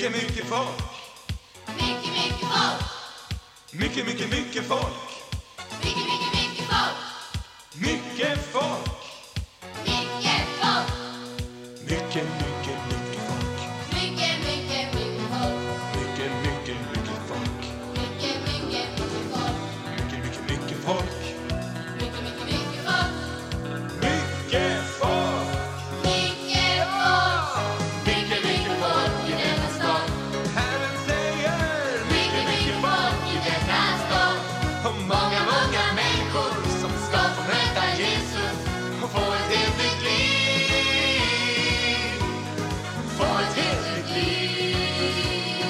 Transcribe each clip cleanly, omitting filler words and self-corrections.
mycket folk. Mycket folk. Mycket folk. Mycket folk. Mycket folk. Mycket folk. Mycket folk. Mycket folk. Mycket folk. Mycket folk. Mycket folk. Mycket folk. Mycket folk. Mycket folk. Mycket folk i denna stad. Herren säger Mycket folk i denna stad. och många människor som ska få möta Jesus och få ett helt nytt liv. Få ett helt nytt liv.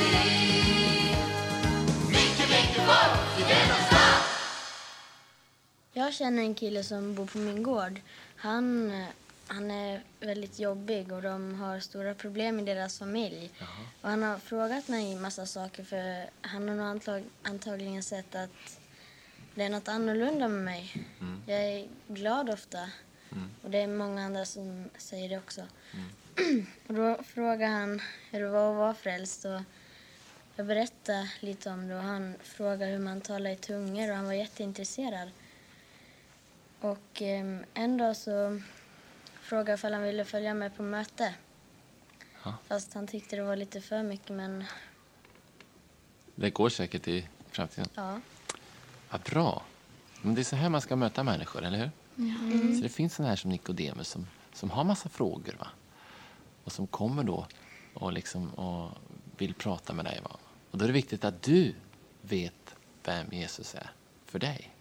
Mycket folk i denna stad. Jag känner en kille som bor på min gård. Han är väldigt jobbig och de har stora problem i deras familj. Och han har frågat mig en massa saker för han har nog antagligen sett att det är något annorlunda med mig. Jag är glad ofta. Och det är många andra som säger det också. Och då frågar han hur det var att vara frälst. Och jag berättade lite om det och han frågade hur man talar i tungor och han var jätteintresserad. Och en dag så frågade jag om han ville följa med på möte. Ja. Fast han tyckte det var lite för mycket, men Det går säkert i framtiden. ja. Vad bra. Men det är så här man ska möta människor, eller hur? Så det finns sån här som Nikodemus som har massa frågor, va? Och som kommer då och vill prata med dig, va? Och då är det viktigt att du vet vem Jesus är för dig.